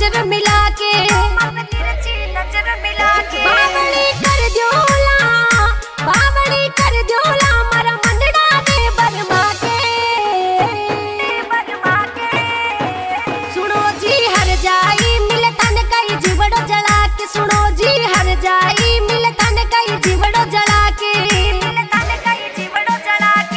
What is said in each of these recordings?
नजर मिला के, तिरछी नजर मिला के बावली कर द्योला, बावली कर द्योला मारा मनड़ा ने बरमा के, बरमा के। सुनो जी हर जाई मिल तन कई जीवड़ो जला के, सुनो जी हर जाई मिल तन कई जीवड़ो जला के, मिल तन कई जीवड़ो जला के।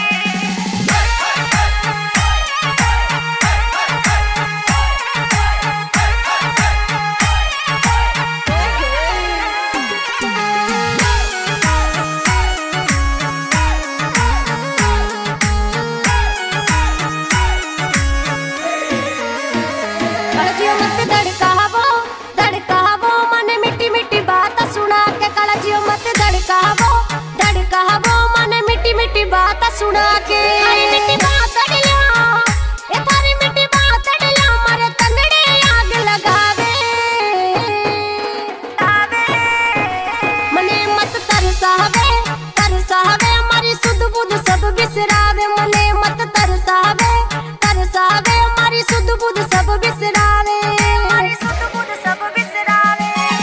कलजियो मत धड़कावो, धड़कावो मन मिट्टी मिट्टी बात सुना के, कलजियो मत धड़कावो, धड़कावो मन मिट्टी मिट्टी बात सुना के। मिट्टी बात अड़लिया, ए थारी मिट्टी बात अड़लिया मारे तंगड़े आग लगावे, मने मत तरसावे, तरसावे मारी सुध बुध सब बिसरावे, मने मत तरसावे, तरसावे मारी सुध बुध सब बिसरावे, मारी सुध बुध सब बिसरावे।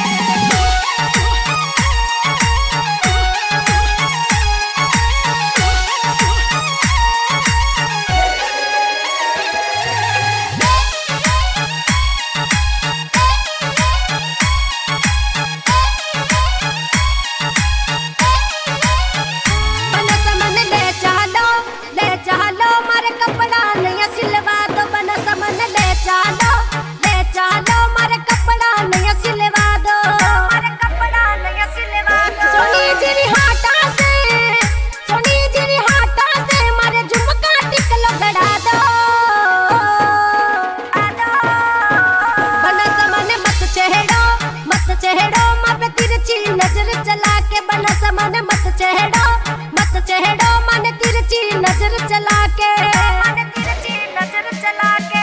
बनस मन ले चालो मारे कपड़ा नया सिलवा दो, बनस मन ले चालो मारे कपड़ा नया सिलवा दो, मारे कपड़ा नया सिलवा दो। सोनी जिरी हाटा से, सोनी जिरी हाटा से मारे झुमका टिकलो गड़ा दो, बनस मन मत चेहड़ो माँ पे तिरछी नजर चला के, बनस मन मत चेहड़ो मन तिरछी नजर चला के, मन तिरछी नजर चला के।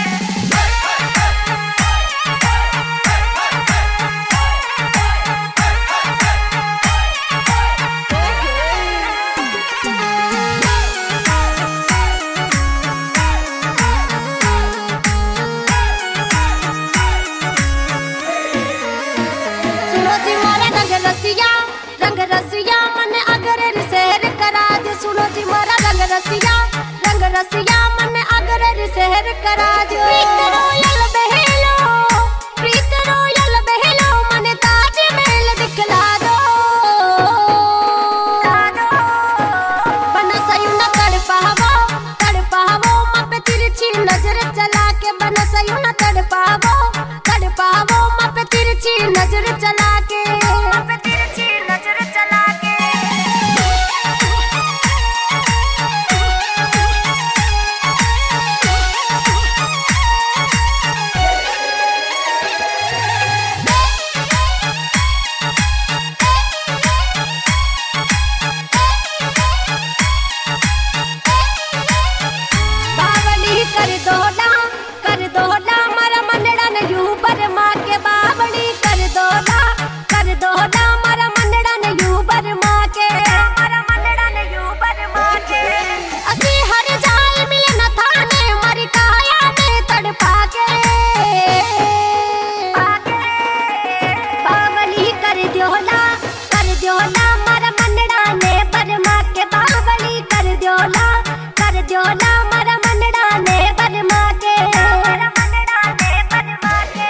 सुनो जी मारा रंग रसिया मन अगर रिसेर करा दे, सुनो जी मारा रंग रसिया मन अगर रिसेर करा दे। प्रीत रोयल बहेलो मन ताज महल दिखला दो, बनस यूं न तड़पावो माँ पे तिरछी नजर चला के, बनस यूं न तड़पावो माँ पे तिरछी नजर चला के, माँ पे तिरछी नजर चला के। बावली कर दोला मारा मनड़ा ने यूं बरमा के, बावली कर दोला मारा मनड़ा ने यूं बरमा के, मारा मनड़ा ने यूं बरमा के। असी हर जाए मिले न थाने मारी काया में तड़पा के, बावली कर द्योला मारा मनड़ा ने बरमा के, बावली कर द्योला मारा मनड़ा ने बरमा के, मारा मनड़ा ने बरमा के,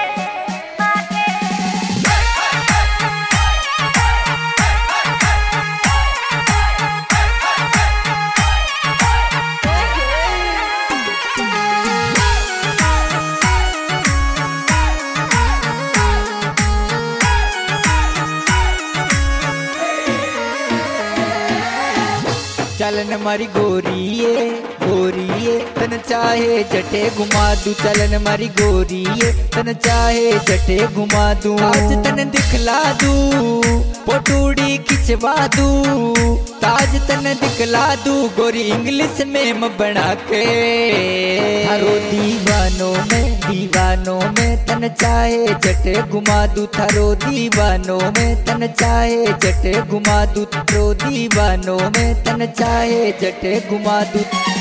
चलन मारी गोरिये तन चाहे जटे घुमा दू, चलन मारी गोरिये तन चाहे जटे घुमा दू। आज तन दिखला दू पोटूड़ी खिंचवा दू, ताज तन दिखला दू गोरी इंग्लिश में बना के। थारो दीवानों में तन चाहे जटे घुमा दू, थारो दीवानों में तन चाहे जटे घुमा दू, थारो दीवानों में तन चाहे जटे घुमा दू।